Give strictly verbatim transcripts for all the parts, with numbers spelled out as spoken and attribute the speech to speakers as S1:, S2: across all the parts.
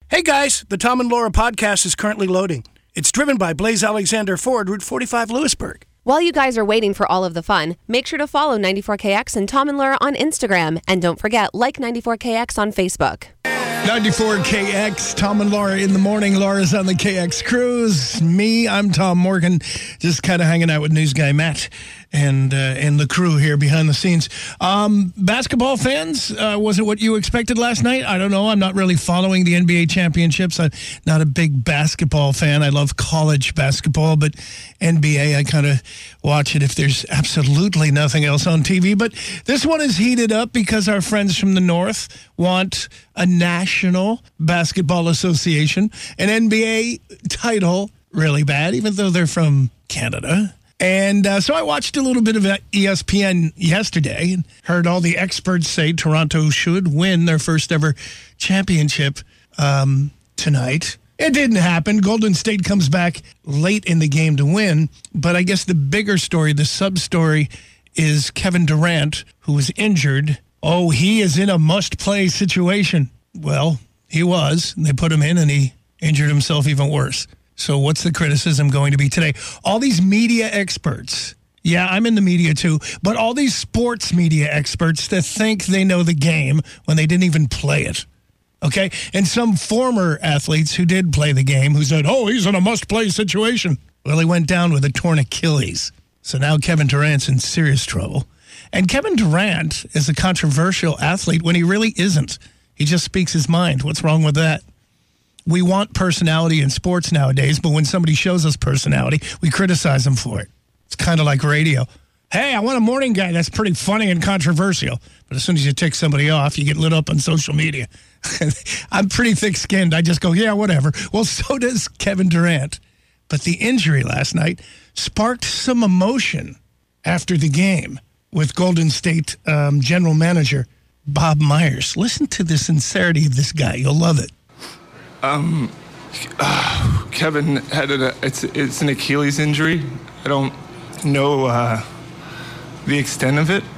S1: Hey guys, the Tom and Laura podcast is currently loading. It's driven by Blaze Alexander Ford, Route forty-five, Lewisburg.
S2: While you guys are waiting for all of the fun, make sure to follow ninety-four K X and Tom and Laura on Instagram. And don't forget, like ninety-four K X on Facebook.
S3: ninety-four K X, Tom and Laura in the morning. Laura's on the K X cruise. Me, I'm Tom Morgan, just kind of hanging out with news guy Matt and uh, and the crew here behind the scenes. Um, basketball fans, uh, was it what you expected last night? I don't know. I'm not really following the N B A championships. I'm not a big basketball fan. I love college basketball, but N B A, I kind of watch it if there's absolutely nothing else on T V. But this one is heated up because our friends from the North want a National Basketball Association, an N B A title really bad, even though they're from Canada. And uh, so I watched a little bit of E S P N yesterday and heard all the experts say Toronto should win their first ever championship um, tonight. It didn't happen. Golden State comes back late in the game to win. But I guess the bigger story, the sub-story, is Kevin Durant, who was injured. Oh, he is in a must-play situation. Well, he was. And they put him in, and he injured himself even worse. So what's the criticism going to be today? All these media experts, yeah, I'm in the media too, but all these sports media experts that think they know the game when they didn't even play it, okay? And some former athletes who did play the game who said, oh, he's in a must-play situation. Well, he went down with a torn Achilles. So now Kevin Durant's in serious trouble. And Kevin Durant is a controversial athlete when he really isn't. He just speaks his mind. What's wrong with that? We want personality in sports nowadays, but when somebody shows us personality, we criticize them for it. It's kind of like radio. Hey, I want a morning guy that's pretty funny and controversial. But as soon as you take somebody off, you get lit up on social media. I'm pretty thick-skinned. I just go, yeah, whatever. Well, so does Kevin Durant. But the injury last night sparked some emotion after the game with Golden State um, general manager Bob Myers. Listen to the sincerity of this guy. You'll love it.
S4: Um, uh, Kevin had a, it's, it's an Achilles injury. I don't know uh, the extent of it.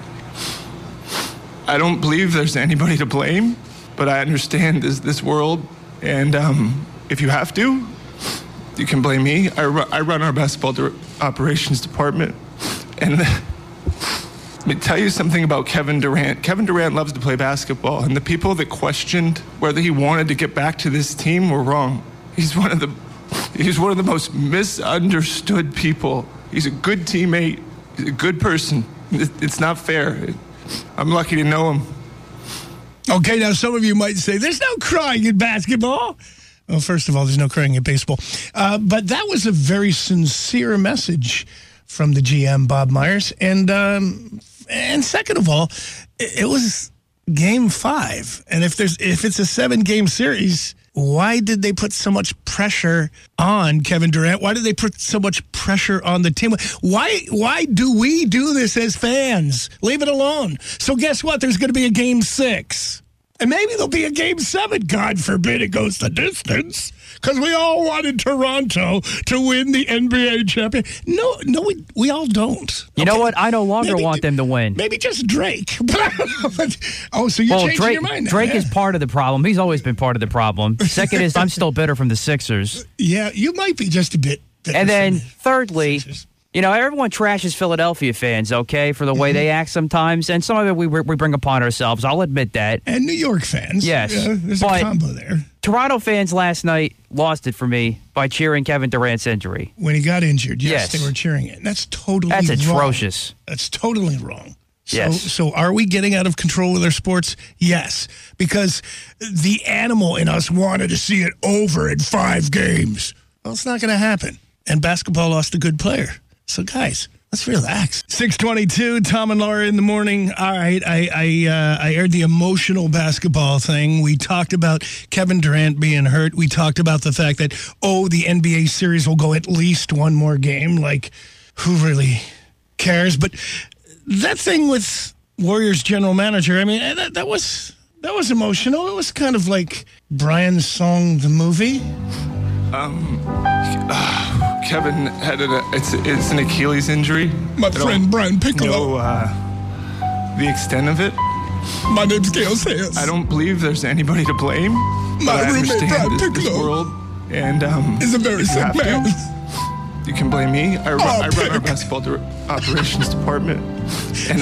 S4: I don't believe there's anybody to blame, but I understand this, this world. And um, if you have to, you can blame me. I, ru- I run our basketball de- operations department. And let me tell you something about Kevin Durant. Kevin Durant loves to play basketball, and the people that questioned whether he wanted to get back to this team were wrong. He's one of the he's one of the most misunderstood people. He's a good teammate. He's a good person. It's not fair. I'm lucky to know him.
S3: Okay, now some of you might say, there's no crying in basketball. Well, first of all, there's no crying in baseball. Uh, but that was a very sincere message from the G M, Bob Myers. And um, and second of all, it was game five. And if there's if it's a seven-game series, why did they put so much pressure on Kevin Durant? Why did they put so much pressure on the team? Why why do we do this as fans? Leave it alone. So guess what? There's going to be a game six. And maybe there'll be a game seven. God forbid it goes the distance. Because we all wanted Toronto to win the N B A champion. No, no, we we all don't.
S5: You okay. know what? I no longer maybe, want them to win.
S3: Maybe just Drake. oh, so you're
S5: well,
S3: changing
S5: Drake,
S3: your mind now.
S5: Drake
S3: yeah.
S5: is part of the problem. He's always been part of the problem. Second is I'm still bitter from the Sixers.
S3: Yeah, you might be just a bit bitter.
S5: And then thirdly, you know, everyone trashes Philadelphia fans, okay, for the way mm-hmm. they act sometimes. And some of it we we bring upon ourselves. I'll admit that.
S3: And New York fans.
S5: Yes.
S3: Yeah, there's
S5: but
S3: a combo there.
S5: Toronto fans last night lost it for me by cheering Kevin Durant's injury.
S3: When he got injured, yes,
S5: yes.
S3: they were cheering it. That's totally
S5: That's
S3: wrong.
S5: atrocious.
S3: That's totally wrong. So,
S5: yes.
S3: So are we getting out of control with our sports? Yes. Because the animal in us wanted to see it over in five games. Well, it's not going to happen. And basketball lost a good player. So, guys, let's relax. six twenty-two, Tom and Laura in the morning. All right, I I, uh, I aired the emotional basketball thing. We talked about Kevin Durant being hurt. We talked about the fact that, oh, the N B A series will go at least one more game. Like, who really cares? But that thing with Warriors general manager, I mean, that, that was that was emotional. It was kind of like Brian's song, The Movie.
S4: Um... Uh... Kevin had a, it's it's an Achilles injury.
S3: My friend Brian Piccolo.
S4: Know uh, the extent of it.
S3: My name's Gail Sayers.
S4: I don't believe there's anybody to blame,
S3: My
S4: I
S3: roommate,
S4: understand
S3: Brad
S4: this, this
S3: Piccolo,
S4: world, and um,
S3: is a very
S4: if you
S3: sick
S4: have
S3: man.
S4: to, you can blame me. I run,
S3: Oh,
S4: I run our
S3: Pick.
S4: basketball dir- operations department, and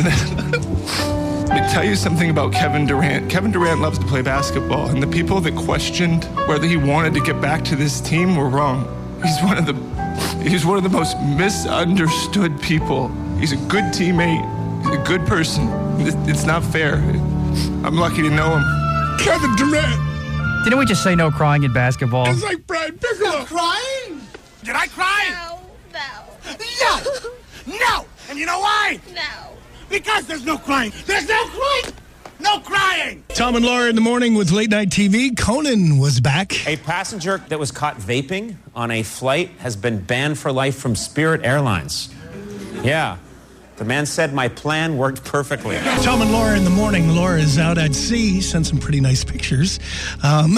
S4: let me tell you something about Kevin Durant. Kevin Durant loves to play basketball, and the people that questioned whether he wanted to get back to this team were wrong. He's one of the he's one of the most misunderstood people. He's a good teammate. He's a good person. It- It's not fair. I'm lucky to know him.
S3: Kevin Durant
S5: Didn't we just say no crying in basketball?
S3: is like Brad Piccolo.
S1: Crying? Did I cry?
S6: No, no,
S1: No! No! And you know why?
S6: no.
S1: Because there's no crying. There's no crying! No crying!
S3: Tom and Laura in the morning with Late Night T V. Conan was back.
S7: A passenger that was caught vaping on a flight has been banned for life from Spirit Airlines. Yeah. The man said my plan worked perfectly.
S3: Tom and Laura in the morning. Laura is out at sea. Sent some pretty nice pictures. Um,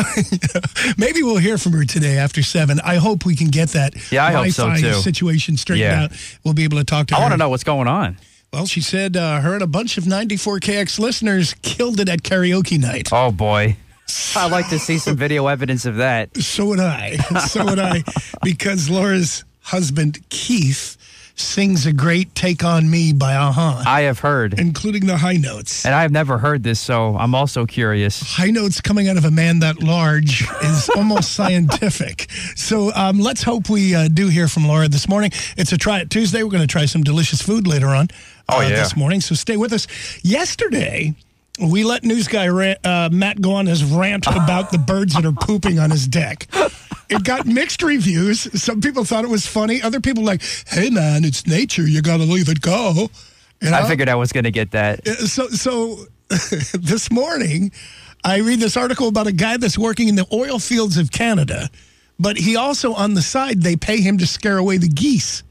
S3: maybe we'll hear from her today after seven. I hope we can get that
S5: Yeah, I hope so,
S3: Wi-Fi
S5: too.
S3: situation straightened
S5: Yeah.
S3: out. We'll be able to talk to
S5: I
S3: her.
S5: want to know what's going on.
S3: Well, she said uh, her and a bunch of ninety-four K X listeners killed it at karaoke night.
S5: Oh, boy. I'd like to see some video evidence of that.
S3: So would I. So would I. Because Laura's husband, Keith, sings a great Take On Me by A-ha,
S5: I have heard.
S3: including the high notes.
S5: And I've never heard this, so I'm also curious.
S3: High notes coming out of a man that large is almost scientific. So um, let's hope we uh, do hear from Laura this morning. It's a Try It Tuesday. We're going to try some delicious food later on uh,
S5: Oh, yeah.
S3: this morning. So stay with us. Yesterday, we let news guy Ra- uh, Matt go on his rant about the birds that are pooping on his deck. It got mixed reviews. Some people thought it was funny. Other people like, hey, man, it's nature. You got to leave it go. You know?
S5: I figured I was going to get that.
S3: So, so this morning, I read this article about a guy that's working in the oil fields of Canada, but he also, on the side, they pay him to scare away the geese.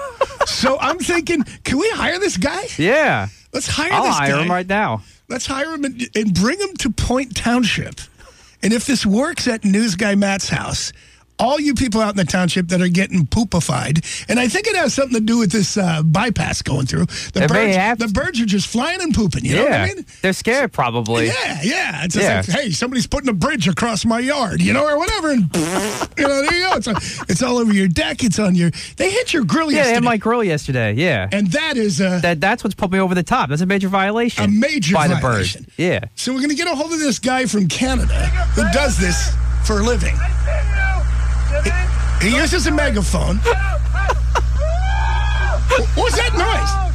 S3: So I'm thinking, can we hire this guy?
S5: Yeah.
S3: Let's hire
S5: I'll
S3: this
S5: hire
S3: guy.
S5: him right now.
S3: Let's hire him and, and bring him to Point Township. And if this works at News Guy Matt's house, all you people out in the township that are getting poopified, and I think it has something to do with this uh, bypass going through. The
S5: It may
S3: birds,
S5: have
S3: the
S5: to.
S3: birds are just flying and pooping. You know
S5: yeah.
S3: what I mean?
S5: They're scared, probably.
S3: Yeah, yeah. It's just
S5: Yeah.
S3: like, hey, somebody's putting a bridge across my yard, you know, or whatever. And, you know, there you go. It's, a, it's all over your deck. It's on your, they hit your grill
S5: Yeah, they
S3: yesterday.
S5: had my grill yesterday. Yeah.
S3: and that is a,
S5: that That's what's put me over the top. That's a major violation.
S3: a major
S5: by
S3: violation.
S5: the bird. Yeah.
S3: So we're going to get a hold of this guy from Canada who does this for a living. He, he uses a megaphone. Wh- What's that noise?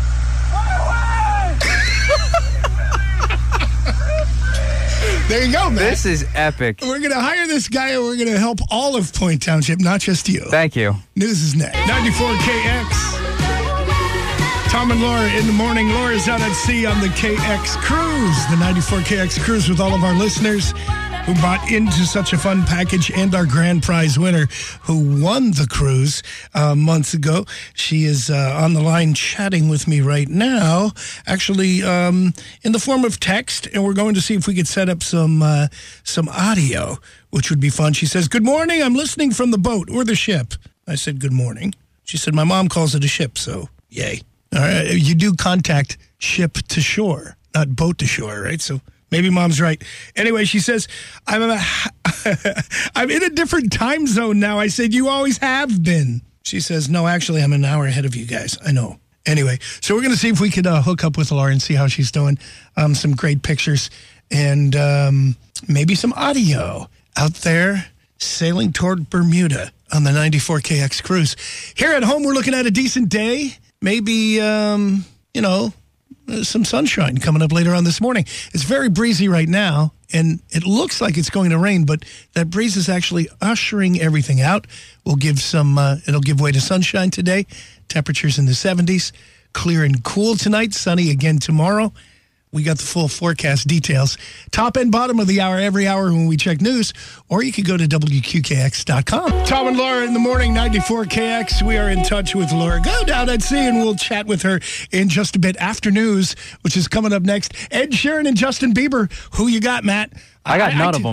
S3: There you go, man.
S5: This is epic.
S3: We're going to hire this guy and we're going to help all of Point Township, not just you.
S5: Thank you.
S3: News is next. ninety-four K X. Tom and Laura in the morning. Laura's out at sea on the K X Cruise, the ninety-four K X Cruise with all of our listeners who bought into such a fun package and our grand prize winner who won the cruise uh, months ago. She is uh, on the line chatting with me right now, actually um, in the form of text, and we're going to see if we could set up some uh, some audio, which would be fun. She says, good morning, I'm listening from the boat or the ship. I said, good morning. She said, my mom calls it a ship, so yay. All right, you do contact ship to shore, not boat to shore, right? So maybe mom's right. Anyway, she says, I'm a, I'm in a different time zone now. I said, you always have been. She says, no, actually, I'm an hour ahead of you guys. I know. Anyway, so we're going to see if we could uh, hook up with Laura and see how she's doing. Um, some great pictures and um, maybe some audio out there sailing toward Bermuda on the ninety-four K X cruise. Here at home, we're looking at a decent day. Maybe, um, you know, uh, some sunshine coming up later on this morning. It's very breezy right now, and it looks like it's going to rain, but that breeze is actually ushering everything out. We'll give some, uh, it'll give way to sunshine today. Temperatures in the seventies. Clear and cool tonight. Sunny again tomorrow. We got the full forecast details. Top and bottom of the hour every hour when we check news, or you could go to W Q K X dot com. Tom and Laura in the morning, ninety-four K X. We are in touch with Laura. Go down at sea, and we'll chat with her in just a bit after news, which is coming up next. Ed Sheeran and Justin Bieber. Who you got, Matt?
S5: I got none
S3: t-
S5: of them.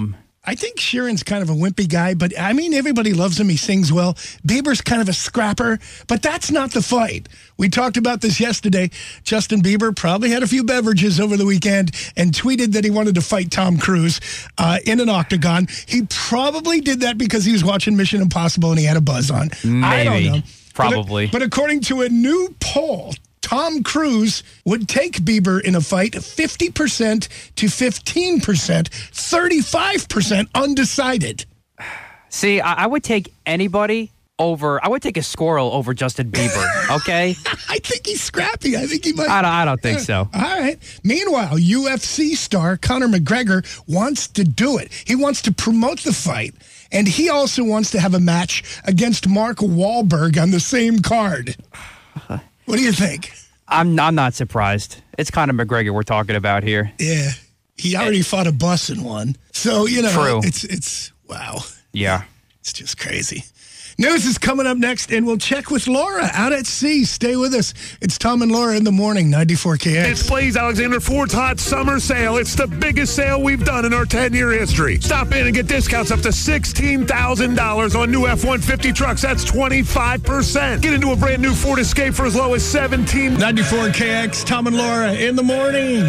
S3: I think Sheeran's kind of a wimpy guy, but I mean, everybody loves him. He sings well. Bieber's kind of a scrapper, but that's not the fight. We talked about this yesterday. Justin Bieber probably had a few beverages over the weekend and tweeted that he wanted to fight Tom Cruise uh, in an octagon. He probably did that because he was watching Mission Impossible and he had a buzz on.
S5: Maybe.
S3: I don't know.
S5: Probably.
S3: But, but according to a new poll, Tom Cruise would take Bieber in a fight fifty percent to fifteen percent, thirty-five percent undecided.
S5: See, I, I would take anybody over, I would take a squirrel over Justin Bieber, okay?
S3: I think he's scrappy. I think he might.
S5: I don't, I don't think so.
S3: All right. Meanwhile, U F C star Conor McGregor wants to do it. He wants to promote the fight, and he also wants to have a match against Mark Wahlberg on the same card. What do you think?
S5: I'm I'm not surprised. It's Conor McGregor we're talking about here.
S3: Yeah. He already fought a bus in one. So, you know,
S5: True.
S3: it's, it's, wow.
S5: Yeah.
S3: It's just crazy. News is coming up next, and we'll check with Laura out at sea. Stay with us. It's Tom and Laura in the morning, ninety-four K X.
S6: It's Blaze Alexander Ford's Hot Summer Sale. It's the biggest sale we've done in our ten-year history. Stop in and get discounts up to sixteen thousand dollars on new F one fifty trucks. That's twenty-five percent. Get into a brand new Ford Escape for as low as seventeen dollars.
S3: ninety-four K X, Tom and Laura in the morning.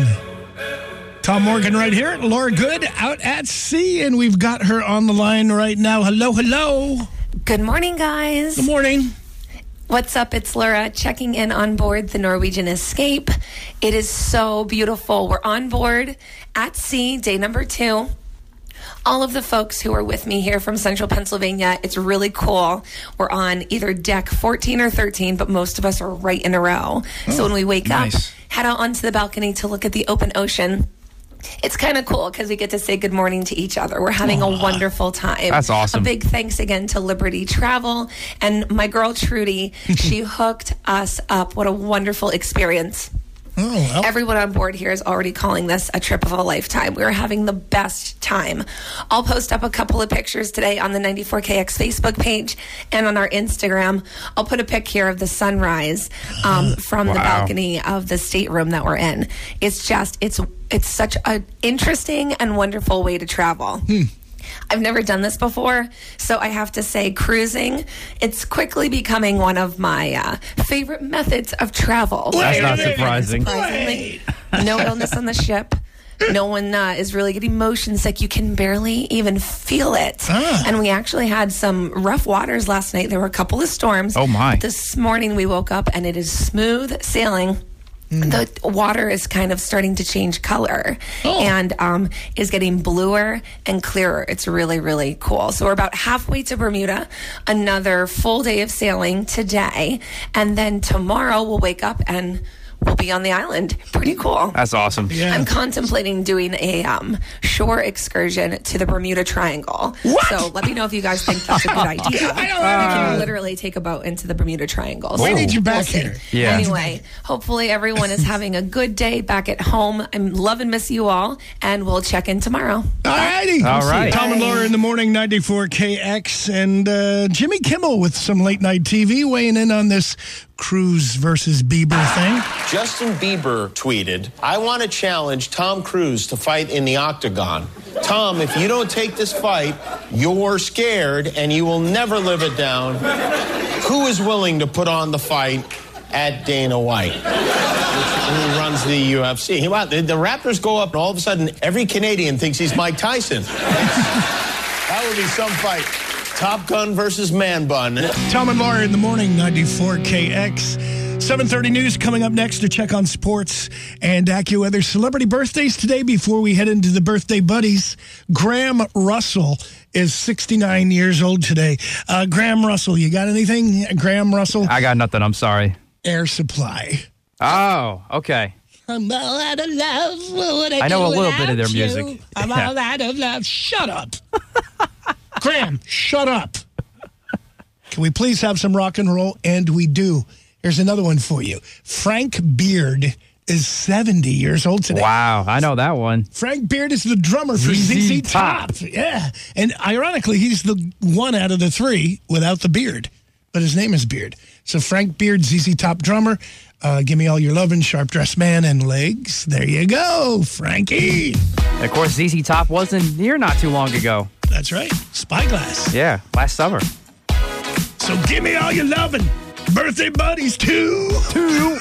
S3: Tom Morgan right here. Laura Good out at sea, and we've got her on the line right now. Hello, hello.
S8: Good morning, guys.
S3: Good morning.
S8: What's up? It's Laura checking in on board the Norwegian Escape. It is so beautiful. We're on board at sea, day number two. All of the folks who are with me here from Central Pennsylvania, it's really cool. We're on either deck fourteen or thirteen, but most of us are right in a row. Oh, so when we wake
S1: nice.
S8: up, head out onto the balcony to look at the open ocean. It's kind of cool because we get to say good morning to each other. We're having Aww. a wonderful time.
S5: That's awesome.
S8: A big thanks again to Liberty Travel and my girl Trudy. She hooked us up. What a wonderful experience.
S3: Oh, well.
S8: Everyone on board here is already calling this a trip of a lifetime. We're having the best time. I'll post up a couple of pictures today on the ninety-four K X Facebook page and on our Instagram. I'll put a pic here of the sunrise um, from
S5: wow.
S8: the balcony of the stateroom that we're in. It's just, it's it's such an interesting and wonderful way to travel.
S3: Hmm.
S8: I've never done this before, so I have to say cruising, it's quickly becoming one of my uh, favorite methods of travel.
S5: That's not surprising.
S8: Surprisingly, no illness on the ship. No one uh, is really getting motion sick. You can barely even feel it.
S3: Ah.
S8: And we actually had some rough waters last night. There were a couple of storms.
S5: Oh, my.
S8: But this morning we woke up and it is smooth sailing. Mm. The water is kind of starting to change color
S3: oh.
S8: and um, is getting bluer and clearer. It's really, really cool. So we're about halfway to Bermuda, another full day of sailing today. And then tomorrow we'll wake up and we'll be on the island. Pretty cool.
S5: That's awesome.
S3: Yeah.
S8: I'm contemplating doing a um, shore excursion to the Bermuda Triangle.
S3: What?
S8: So let me know if you guys think that's a good idea.
S3: I don't
S8: uh,
S3: know.
S8: We can literally take a boat into the Bermuda Triangle.
S3: We
S8: So
S3: need you back
S8: we'll see.
S3: here.
S5: Yeah.
S8: Anyway, hopefully everyone is having a good day back at home. I'm love and miss you all, and we'll check in tomorrow.
S3: All righty.
S5: All right.
S3: Tom and Laura in the morning, ninety-four K X, and uh, Jimmy Kimmel with some late night T V weighing in on this Cruise versus Bieber thing.
S9: Justin Bieber tweeted, "I want to challenge Tom Cruise to fight in the octagon. Tom, if you don't take this fight, you're scared and you will never live it down. Who is willing to put on the fight at Dana White?" Who runs the U F C. Wow, the, the Raptors go up and all of a sudden every Canadian thinks he's Mike Tyson. That would be some fight. Top Gun versus Man Bun.
S3: Tom and Laura in the morning, ninety-four K X. seven thirty news coming up next to check on sports and AccuWeather. Celebrity birthdays today before we head into the birthday buddies. Graham Russell is sixty-nine years old today. Uh, Graham Russell, you got anything? Graham Russell?
S5: I got nothing. I'm sorry.
S3: Air Supply.
S5: Oh, okay.
S3: I'm all out of love. What would I,
S5: I know
S3: do
S5: a little bit of their
S3: without
S5: music.
S3: you? I'm
S5: Yeah.
S3: all out of love. Shut up. Graham, shut up. Can we please have some rock and roll? And we do. Here's another one for you. Frank Beard is seventy years old today.
S5: Wow, I know that one.
S3: Frank Beard is the drummer for
S5: Z Z
S3: Z Z Top. Yeah. And ironically, he's the one out of the three without the beard. But his name is Beard. So Frank Beard, Z Z Top drummer. Uh, give me all your lovin', Sharp Dressed Man, and Legs. There you go, Frankie.
S5: And of course, Z Z Top wasn't here not too long ago.
S3: That's right. Spyglass.
S5: Yeah, last summer.
S3: So give me all your lovin'. Birthday buddies, too.
S5: Two.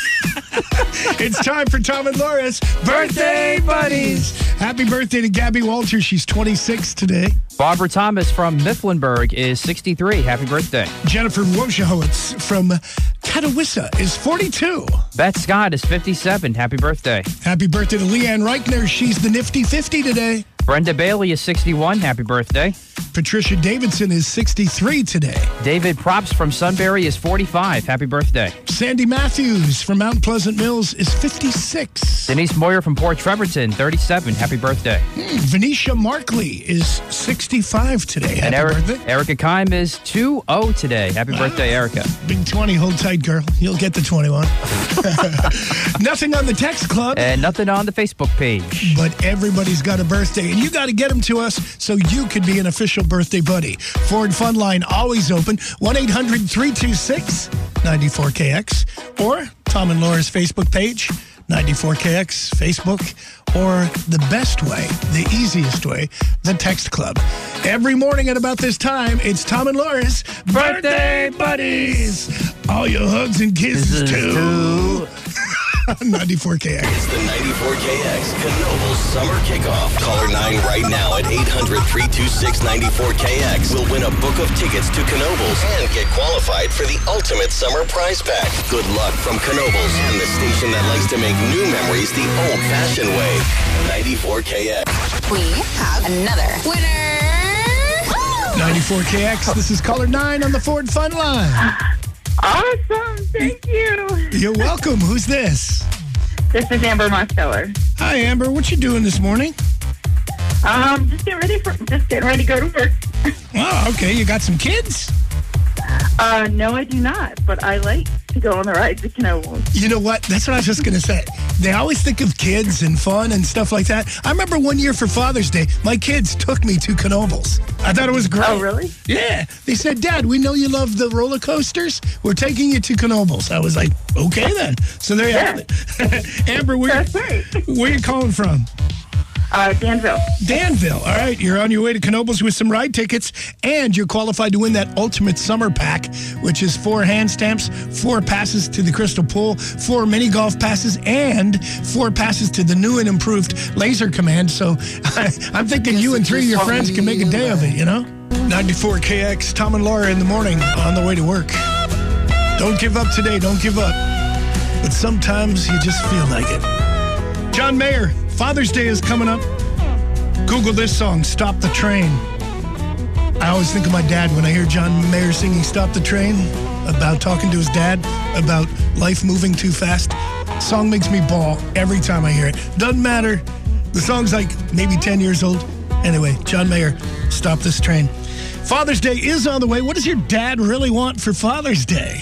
S3: It's time for Tom and Laura's Birthday Buddies. Happy birthday to Gabby Walter. She's twenty-six today.
S5: Barbara Thomas from Mifflinburg is sixty-three. Happy birthday.
S3: Jennifer Wojciechowicz from Katowice is forty-two.
S5: Beth Scott is fifty-seven. Happy birthday.
S3: Happy birthday to Leanne Reichner. She's the nifty fifty today.
S5: Brenda Bailey is sixty-one. Happy birthday.
S3: Patricia Davidson is sixty-three today.
S5: David Props from Sunbury is forty-five. Happy birthday.
S3: Sandy Matthews from Mount Pleasant Mills is fifty-six.
S5: Denise Moyer from Port Trevorton, thirty-seven. Happy birthday.
S3: Mm, Venetia Markley is sixty-five today. Happy
S5: and Eric,
S3: birthday.
S5: Erica Kime is two oh today. Happy birthday, Erica.
S3: Big twenty, hold tight, girl. You'll get the twenty-one. Nothing on the text club.
S5: And nothing on the Facebook page.
S3: But everybody's got a birthday, and you got to get them to us so you could be an official birthday buddy. Ford Fun Line always open. one eight hundred three two six nine four K X. Or Tom and Laura's Facebook page, ninety-four K X Facebook. Or the best way, the easiest way, the text club. Every morning at about this time, it's Tom and Laura's Birthday Buddies. All your hugs and kisses, too. ninety-four K X.
S10: It's the ninety-four K X Knoebels Summer Kickoff. Caller nine right now at eight hundred three two six nine four K X will win a book of tickets to Knoebels and get qualified for the ultimate summer prize pack. Good luck from Knoebels and the station that likes to make new memories the old-fashioned way. ninety-four K X.
S11: We have another winner.
S3: ninety-four K X, this is caller nine on the Ford Fun Line.
S12: Awesome. Thank you.
S3: You're welcome. Who's this?
S12: This is Amber Mosteller.
S3: Hi, Amber. What you doing this morning?
S12: Um, just getting ready for just getting ready to go to work.
S3: Oh, okay. You got some kids?
S12: Uh, no, I do not. But I like to go on the ride to Knoebels.
S3: You know what? That's what I was just going to say. They always think of kids and fun and stuff like that. I remember one year for Father's Day, my kids took me to Knoebels. I thought it was great.
S12: Oh, really?
S3: Yeah. They said, Dad, we know you love the roller coasters. We're taking you to Knoebels. I was like, okay then. So there you
S12: Yeah.
S3: have it. Amber, where,
S12: That's right.
S3: where are you calling from?
S12: Uh, Danville.
S3: Danville. All right. You're on your way to Knoebels with some ride tickets, and you're qualified to win that ultimate summer pack, which is four hand stamps, four passes to the Crystal Pool, four mini golf passes, and four passes to the new and improved Laser Command. So I, I'm thinking you and three of your friends can make a day of it, you know? ninety-four K X, Tom and Laura in the morning on the way to work. Don't give up today. Don't give up. But sometimes you just feel like it. John Mayer. Father's Day is coming up. Google this song, Stop the Train. I always think of my dad when I hear John Mayer singing Stop the Train, about talking to his dad, about life moving too fast. Song makes me bawl every time I hear it. Doesn't matter. The song's like maybe ten years old. Anyway, John Mayer, Stop This Train. Father's Day is on the way. What does your dad really want for Father's Day?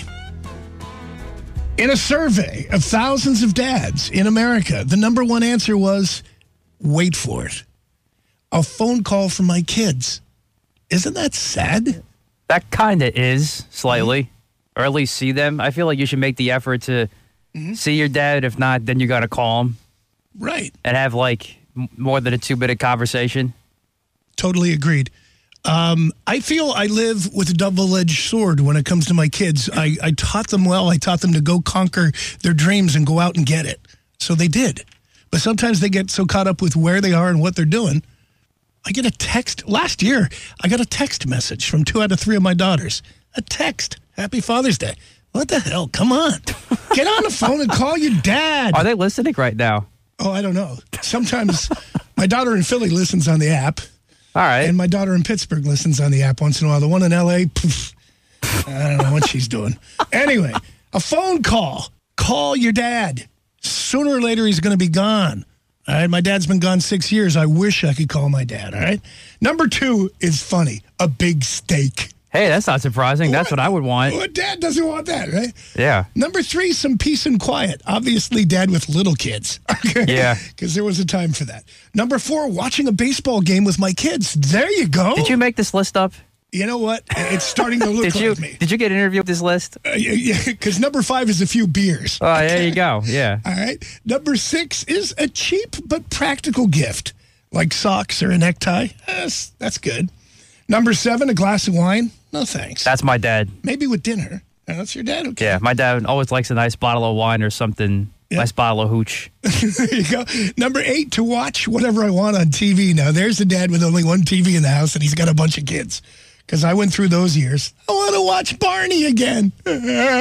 S3: In a survey of thousands of dads in America, the number one answer was, wait for it, a phone call from my kids. Isn't that sad?
S5: That kind of is, slightly. Mm-hmm. Or at least see them. I feel like you should make the effort to mm-hmm. see your dad. If not, then you got to call him.
S3: Right.
S5: And have, like, m- more than a two-minute conversation.
S3: Totally agreed. Um, I feel I live with a double-edged sword when it comes to my kids. I, I taught them well. I taught them to go conquer their dreams and go out and get it. So they did. But sometimes they get so caught up with where they are and what they're doing. I get a text. Last year, I got a text message from two out of three of my daughters. A text. Happy Father's Day. What the hell? Come on. Get on the phone and call your dad.
S5: Are they listening right now?
S3: Oh, I don't know. Sometimes my daughter in Philly listens on the app.
S5: All right.
S3: And my daughter in Pittsburgh listens on the app once in a while. The one in L A, poof, I don't know what she's doing. Anyway, a phone call. Call your dad. Sooner or later, he's going to be gone. All right, my dad's been gone six years. I wish I could call my dad, all right? Number two is funny. A big steak.
S5: Hey, that's not surprising. What? That's what I would want.
S3: Well, dad doesn't want that, right?
S5: Yeah.
S3: Number three, some peace and quiet. Obviously, dad with little kids. Okay?
S5: Yeah.
S3: Because there was a time for that. Number four, watching a baseball game with my kids. There you go.
S5: Did you make this list up?
S3: You know what? It's starting to look
S5: did
S3: like
S5: you,
S3: me.
S5: Did you get an interview with this list?
S3: Uh, yeah, because number five is a few beers.
S5: Oh, okay. There you go. Yeah.
S3: All right. Number six is a cheap but practical gift, like socks or a necktie. That's, that's good. Number seven, a glass of wine. No thanks.
S5: That's my dad.
S3: Maybe with dinner. Oh, that's your dad? Okay.
S5: Yeah, my dad always likes a nice bottle of wine or something.
S3: Yeah.
S5: Nice bottle of hooch.
S3: There you go. Number eight, to watch whatever I want on T V. Now, there's a dad with only one T V in the house, and he's got a bunch of kids. Because I went through those years. I want to watch Barney again. Put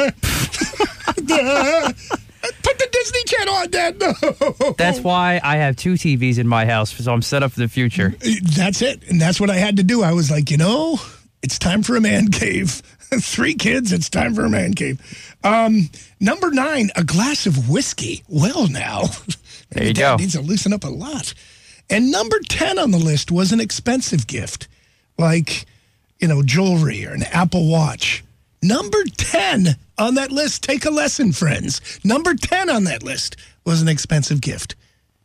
S3: the Disney Channel on, Dad. No.
S5: That's why I have two T Vs in my house, so I'm set up for the future.
S3: That's it. And that's what I had to do. I was like, you know, it's time for a man cave. Three kids, it's time for a man cave. Um, number nine, a glass of whiskey. Well, now.
S5: There you
S3: Dad
S5: go.
S3: needs to loosen up a lot. And number ten on the list was an expensive gift. Like, you know, jewelry or an Apple Watch. Number ten on that list, take a lesson, friends. Number ten on that list was an expensive gift.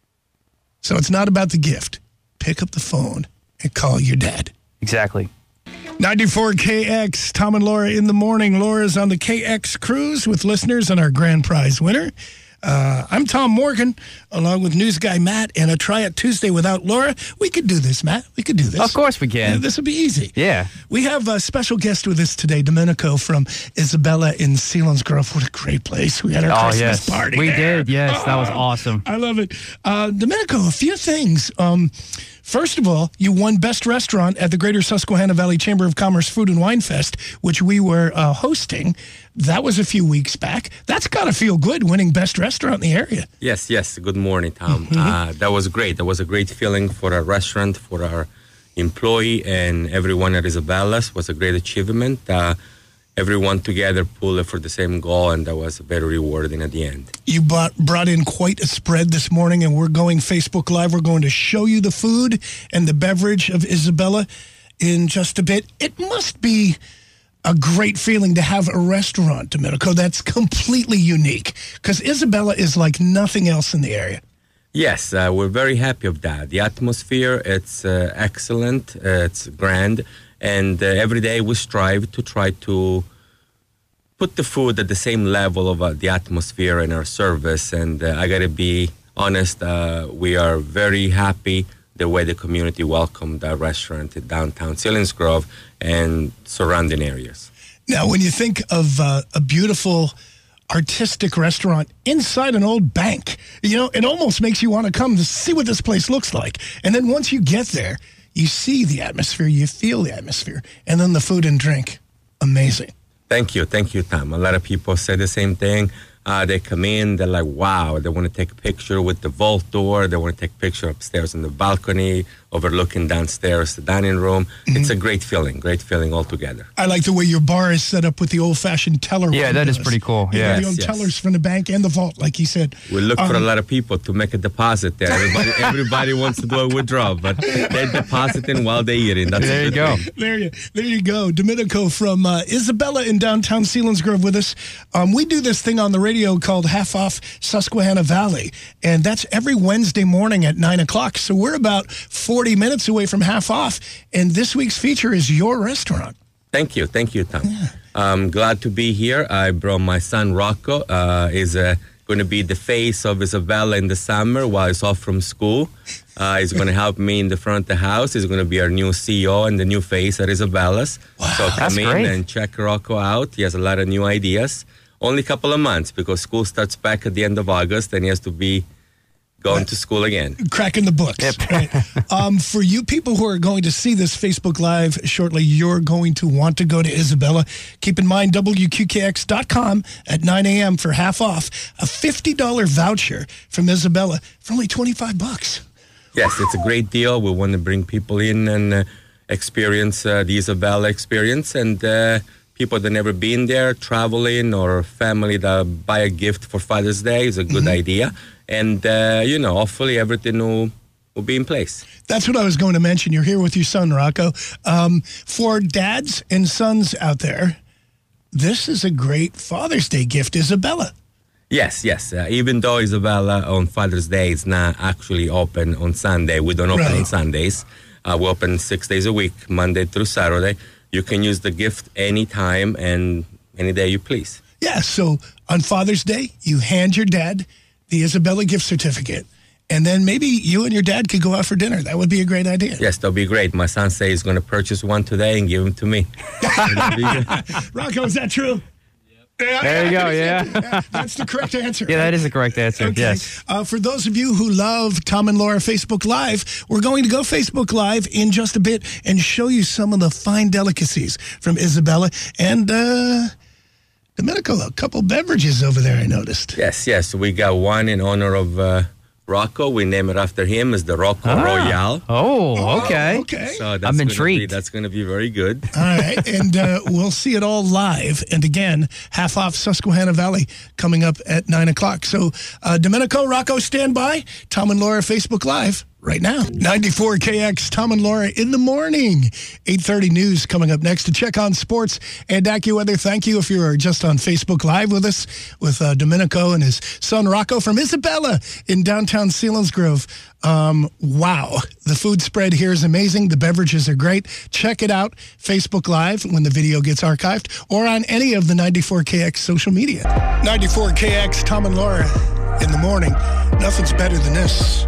S3: So it's not about the gift. Pick up the phone and call your dad.
S5: Exactly.
S3: ninety-four K X, Tom and Laura in the morning. Laura's on the K X cruise with listeners and our grand prize winner. Uh, I'm Tom Morgan, along with news guy Matt, and a Try It Tuesday without Laura. We could do this, Matt. We could do this.
S5: Of course we can.
S3: Uh, this would be easy.
S5: Yeah.
S3: We have a special guest with us today, Domenico from Isabella in Selinsgrove. What a great place. We had our
S5: oh,
S3: Christmas
S5: yes.
S3: party
S5: We
S3: there.
S5: did, yes.
S3: Oh,
S5: that was awesome.
S3: I love it. Uh, Domenico, a few things. Um, First of all, you won Best Restaurant at the Greater Susquehanna Valley Chamber of Commerce Food and Wine Fest, which we were uh, hosting. That was a few weeks back. That's got to feel good, winning Best Restaurant in the area.
S13: Yes, yes. Good morning, Tom. Mm-hmm. Uh, that was great. That was a great feeling for our restaurant, for our employee, and everyone at Isabella's. It was a great achievement. Uh, everyone together pulled for the same goal, and that was very rewarding at the end.
S3: You bought, brought in quite a spread this morning, and we're going Facebook Live. We're going to show you the food and the beverage of Isabella in just a bit. It must be a great feeling to have a restaurant, Domenico, that's completely unique, because Isabella is like nothing else in the area.
S13: Yes, uh, we're very happy of that. The atmosphere, it's uh, excellent, uh, it's grand, and uh, every day we strive to try to put the food at the same level of uh, the atmosphere and our service. And uh, I got to be honest, uh, we are very happy the way the community welcomed our restaurant in downtown Selinsgrove and surrounding areas.
S3: Now, when you think of uh, a beautiful artistic restaurant inside an old bank, you know, it almost makes you want to come to see what this place looks like. And then once you get there, you see the atmosphere, you feel the atmosphere, and then the food and drink. Amazing.
S13: Thank you. Thank you, Tom. A lot of people say the same thing. Uh, they come in, they're like, wow, they want to take a picture with the vault door. They want to take a picture upstairs in the balcony, overlooking downstairs the dining room. Mm-hmm. It's a great feeling, great feeling altogether.
S3: I like the way your bar is set up with the old-fashioned teller.
S5: Yeah, that is pretty cool.
S3: You
S5: yeah,
S3: know, the old
S13: yes.
S3: tellers from the bank and the vault, like you said.
S13: We look for
S3: um,
S13: a lot of people to make a deposit there. Everybody, everybody wants to do a withdrawal, but they're depositing while they're eating. That's
S5: there you go.
S13: Thing.
S3: There you, there you go. Domenico from uh, Isabella in downtown Selinsgrove with us. Um, we do this thing on the radio called Half Off Susquehanna Valley, and that's every Wednesday morning at nine o'clock. So we're about forty minutes away from Half Off, and this week's feature is your restaurant.
S13: Thank you. Thank you, Tom. Yeah. I'm glad to be here. I brought my son, Rocco. Uh, is uh, going to be the face of Isabella in the summer while he's off from school. Uh, he's going to help me in the front of the house. He's going to be our new C E O and the new face at Isabella's.
S3: Wow,
S13: so come
S5: that's
S13: in
S5: great.
S13: and check Rocco out. He has a lot of new ideas. Only a couple of months because school starts back at the end of August and he has to be going to school again.
S3: Cracking the books.
S5: Yep.
S3: Right. Um, for you people who are going to see this Facebook Live shortly, you're going to want to go to Isabella. Keep in mind, W Q K X dot com at nine a.m. for half off. A fifty dollars voucher from Isabella for only twenty-five bucks.
S13: Yes, it's a great deal. We want to bring people in and uh, experience uh, the Isabella experience. And uh, people that never been there, traveling, or family that buy a gift for Father's Day is a good mm-hmm. idea. And, uh, you know, hopefully everything will, will be in place.
S3: That's what I was going to mention. You're here with your son, Rocco. Um, for dads and sons out there, this is a great Father's Day gift, Isabella.
S13: Yes, yes. Uh, even though Isabella on Father's Day is not actually open on Sunday, we don't open
S3: right.
S13: on Sundays. Uh, we open six days a week, Monday through Saturday. You can use the gift anytime and any day you please.
S1: Yeah, so on Father's Day, you hand your dad the Isabella gift certificate, and then maybe you and your dad could go out for dinner. That would be a great idea.
S13: Yes, that'll be great. My son says he's going to purchase one today and give him to me.
S1: Rocco, is that true? Yeah,
S5: there you go, yeah.
S1: That's the correct answer.
S5: Yeah,
S1: right?
S5: that is the correct answer,
S1: okay.
S5: yes.
S1: Uh, for those of you who love Tom and Laura Facebook Live, we're going to go Facebook Live in just a bit and show you some of the fine delicacies from Isabella. And, uh, Domenico, a couple beverages over there, I noticed.
S13: Yes, yes. We got one in honor of uh, Rocco. We name it after him. It's the Rocco
S5: ah.
S13: Royale.
S5: Oh, okay.
S1: Oh, okay.
S13: So that's
S5: I'm
S13: gonna
S5: intrigued.
S13: Be, that's going to be very good.
S1: All right. And uh, we'll see it all live. And again, half off Susquehanna Valley coming up at nine o'clock. So, uh, Domenico, Rocco, stand by. Tom and Laura Facebook Live right now. ninety-four K X, Tom and Laura in the morning. eight thirty news coming up next to check on sports and AccuWeather. Thank you if you're just on Facebook Live with us, with uh, Domenico and his son Rocco from Isabella in downtown Selinsgrove. Um, wow. The food spread here is amazing. The beverages are great. Check it out, Facebook Live, when the video gets archived, or on any of the ninety-four K X social media. ninety-four K X, Tom and Laura in the morning. Nothing's better than this.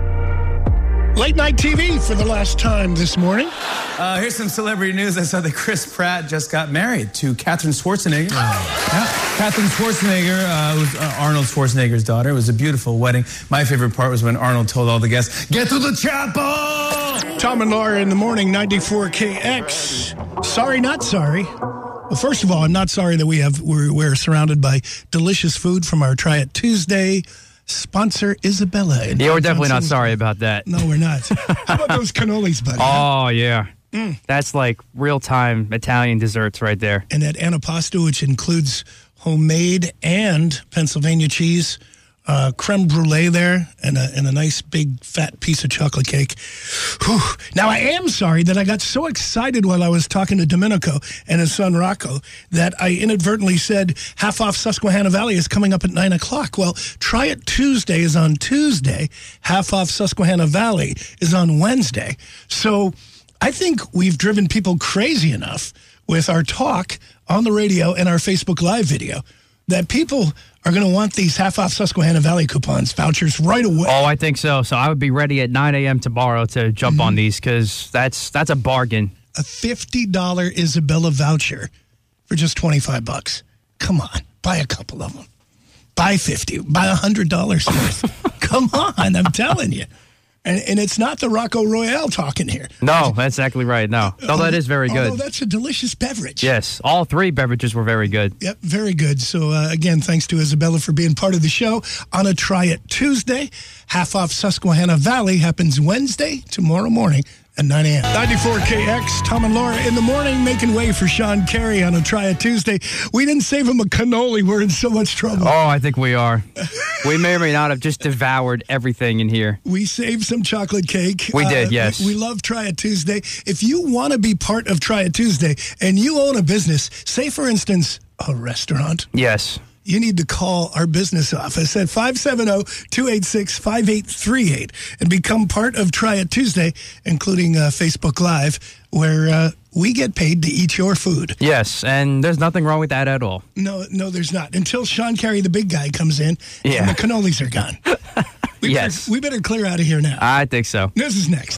S1: Late night T V for the last time this morning.
S14: Uh, here's some celebrity news. I saw that Chris Pratt just got married to Katherine Schwarzenegger. Oh. Yeah. Katherine Schwarzenegger uh, was uh, Arnold Schwarzenegger's daughter. It was a beautiful wedding. My favorite part was when Arnold told all the guests, "Get to the chapel!"
S1: Tom and Laura in the morning, ninety-four K X. Sorry, not sorry. Well, first of all, I'm not sorry that we have we're, we're surrounded by delicious food from our Try It Tuesday sponsor, Isabella.
S5: Yeah, we're definitely not sorry about that.
S1: No, we're not. How about those cannolis, buddy?
S5: Oh, yeah. Mm. That's like real-time Italian desserts right there.
S1: And that antipasto, which includes homemade and Pennsylvania cheese, uh, creme brulee there, and a, and a nice big fat piece of chocolate cake. Whew. Now, I am sorry that I got so excited while I was talking to Domenico and his son Rocco that I inadvertently said half off Susquehanna Valley is coming up at nine o'clock. Well, Try It Tuesday is on Tuesday. Half off Susquehanna Valley is on Wednesday. So I think we've driven people crazy enough with our talk on the radio and our Facebook Live video that people are going to want these half-off Susquehanna Valley coupons, vouchers, right away.
S5: Oh, I think so. So I would be ready at nine a.m. tomorrow to jump mm-hmm. on these because that's that's a bargain.
S1: A fifty dollars Isabella voucher for just twenty-five bucks. Come on, buy a couple of them. Buy fifty, buy one hundred dollars worth. Come on, I'm telling you. And, and it's not the Rocco Royale talking here.
S5: No, that's exactly right. No. Though that is very good.
S1: Oh, that's a delicious beverage.
S5: Yes. All three beverages were very good.
S1: Yep, very good. So, uh, again, thanks to Isabella for being part of the show on a Try It Tuesday. Half off Susquehanna Valley happens Wednesday, tomorrow morning at nine a.m. ninety-four K X, Tom and Laura in the morning, making way for Sean Carey on a Try It Tuesday. We didn't save him a cannoli. We're in so much trouble.
S5: Oh, I think we are. We may or may not have just devoured everything in here.
S1: We saved some chocolate cake.
S5: We did,
S1: uh,
S5: yes.
S1: We, we love Try It Tuesday. If you want to be part of Try It Tuesday and you own a business, say, for instance, a restaurant.
S5: Yes.
S1: You need to call our business office at five seven zero, two eight six, five eight three eight and become part of Try It Tuesday, including uh, Facebook Live, where uh, we get paid to eat your food.
S5: Yes, and there's nothing wrong with that at all.
S1: No, no, there's not. Until Sean Carey, the big guy, comes in
S5: yeah.
S1: and the cannolis are gone. We
S5: yes.
S1: Better, we better clear out of here now.
S5: I think so.
S1: This is next.